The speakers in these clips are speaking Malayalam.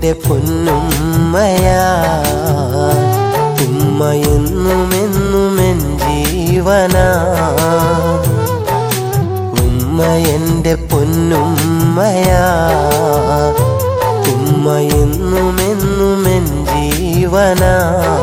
എൻ്റെ പൊന്നുമ്മയാ. ഉമ്മ എന്നുമെന്നുമെൻ ജീവനാ. ഉമ്മ എൻ്റെ പൊന്നുമ്മയാ. ഉമ്മ എന്നുമെന്നുമെൻ ജീവനാ.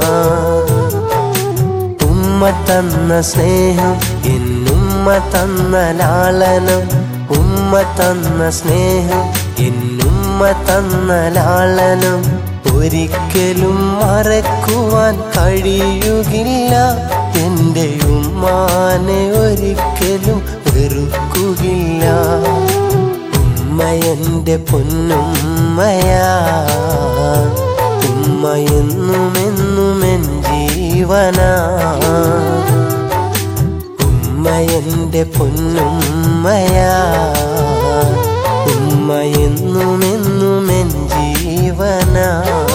ഉമ്മ തന്ന സ്നേഹം, എന്നുമ്മ തന്ന ലാളനം. ഉമ്മ തന്ന സ്നേഹം, എന്നുമ്മ തന്ന ലാളനം ഒരിക്കലും മറക്കുവാൻ കഴിയുകില്ല. എൻ്റെ ഉമ്മാനെ ഒരിക്കലും വെറുക്കുകയില്ല. ഉമ്മ എൻ്റെ പൊന്നുമ്മയാ. ഉമ്മ എന്നുമെന്നുമെൻ ജീവനാ. ഉമ്മ എൻ്റെ പൊന്നുമ്മയാ. ഉമ്മ എന്നുമെന്നുമെൻ ജീവനാ.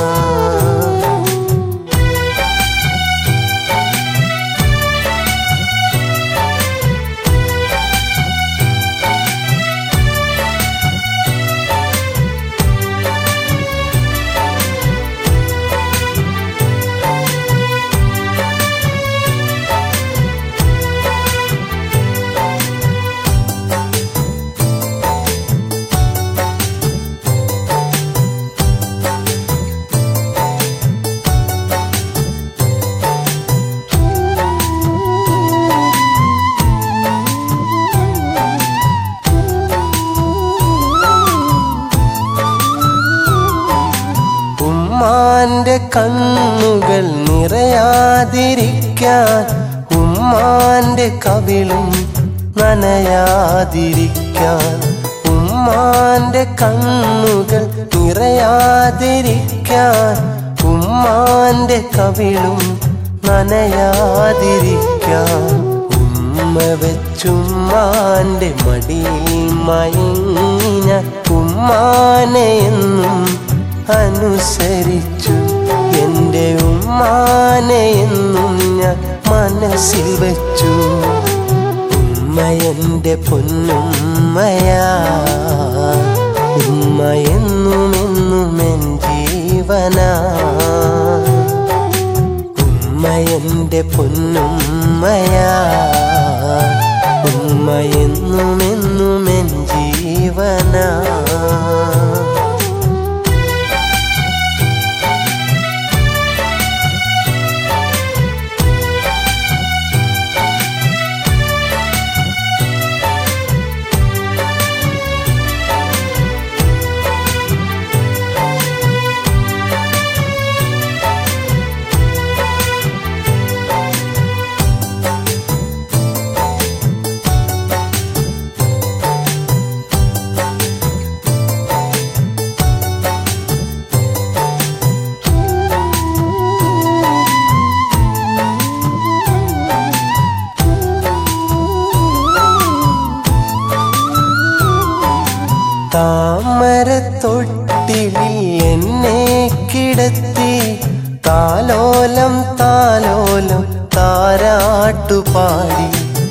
ഉമ്മാന്റെ കണ്ണുകൾ നിറയാതിരിക്കാൻ, ഉമ്മാന്റെ കവിളും നനയാതിരിക്കാൻ. ഉമ്മാന്റെ കണ്ണുകൾ നിറയാതിരിക്കാൻ, ഉമ്മാന്റെ കവിളും നനയാതിരിക്കാൻ. ഉമ്മ വെച്ചുമ്മാന്റെ മടിയിൽ മയങ്ങിന ഉമ്മാനെ എന്നും അനുസരിച്ചു. എൻ്റെ ഉമ്മാനെ എന്നും ഞാൻ മനസ്സിൽ വെച്ചു. ഉമ്മ എൻ്റെ പൊന്നുമ്മയാ. ഉമ്മ എന്നുമെന്നുമെൻ ജീവനാ. ഉമ്മ എൻ്റെ പൊന്നുമ്മയാ. ഉമ്മ എന്നുമെന്നുമെൻ ജീവനാ. താമരത്തൊട്ടിലിൽ എന്നെ കിടത്തി, താലോലം താലോലം താരാട്ടുപാടി.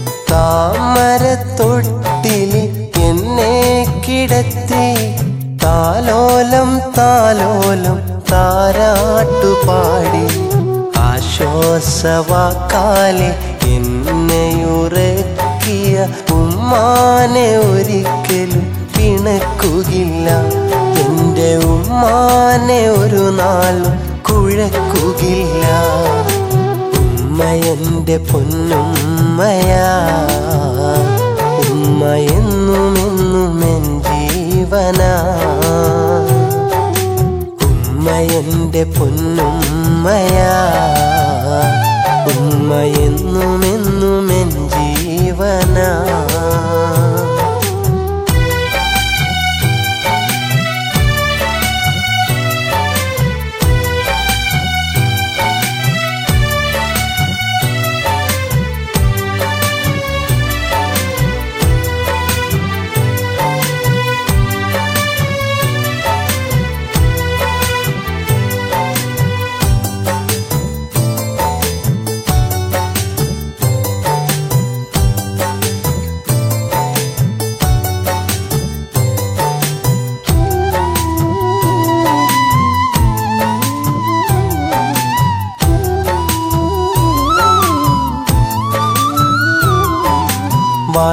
താമരത്തൊട്ടിലിൽ എന്നെ കിടത്തി, താലോലം താലോലം താരാട്ടുപാടി. ആശ്വാസവാക്കാലെ എന്നെയുറക്കിയ ഉമ്മാനെ ഒരിക്കലും പിണക്കുകയില്ല. എൻ്റെ ഉമ്മാനെ ഒരു നാളും കുഴക്കുകയില്ല. ഉമ്മ എൻ്റെ പൊന്നുമ്മയാ. ഉമ്മ എന്നുമെന്നുമെൻ ജീവനാ. ഉമ്മ എൻ്റെ പൊന്നുമ്മയാ. ഉമ്മ എന്നുമെന്നുമെൻ ജീവനാ.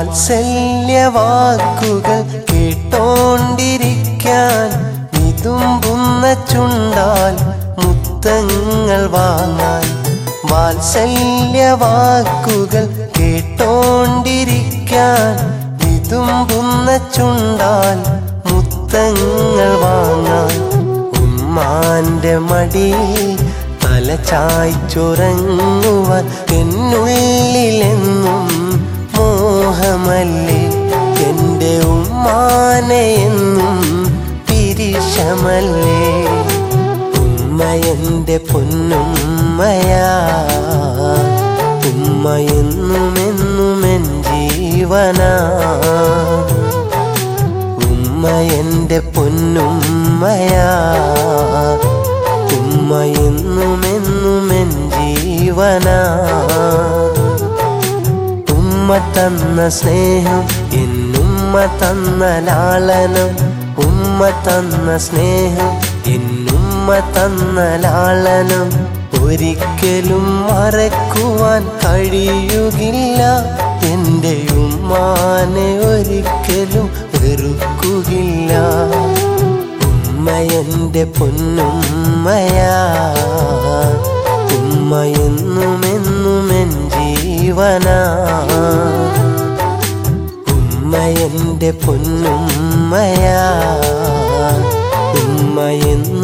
വാത്സല്യവാക്കുകൾ കേട്ടോണ്ടിരിക്കാൻ വിതുമ്പുന്ന ചുണ്ടാൽ മുത്തങ്ങൾ വാങ്ങാൻ വാത്സല്യവാക്കുകൾ കേട്ടോണ്ടിരിക്കാൻ വിതുമ്പുന്ന ചുണ്ടാൽ മുത്തങ്ങൾ വാങ്ങാൻ ഉമ്മാന്റെ മടിയിൽ തല ചായ്ച്ചുറങ്ങുവാൻ എന്നുള്ളിലെന്നും മോഹമല്ലേ എൻ്റെ ഉമ്മാനെ എന്നും പിരിശമല്ലേ ഉമ്മ എൻ്റെ പൊന്നുമ്മയാ ഉമ്മ എന്നും എന്നും എൻ ജീവനാ ഉമ്മ എൻ്റെ പൊന്നുമ്മയാ ഉമ്മ എന്നും എന്നും എൻ ജീവനാ ഉമ്മ തന്ന സ്നേഹം എന്നുമ്മ തന്ന ലാളനം ഉമ്മ തന്ന സ്നേഹം എന്നുമ്മ തന്ന ലാളനം ഒരിക്കലും മറക്കുവാൻ കഴിയുകില്ല എൻ്റെ ഉമ്മാനെ ഒരിക്കലും വെറുക്കുകയില്ല ഉമ്മ എൻ്റെ പൊന്നുമ്മയാ ഉമ്മ എന്നും എന്നും എൻ ജീവനാ ഉമ്മ എൻ്റെ പൊന്നുമ്മയാ ഉമ്മ എന്നും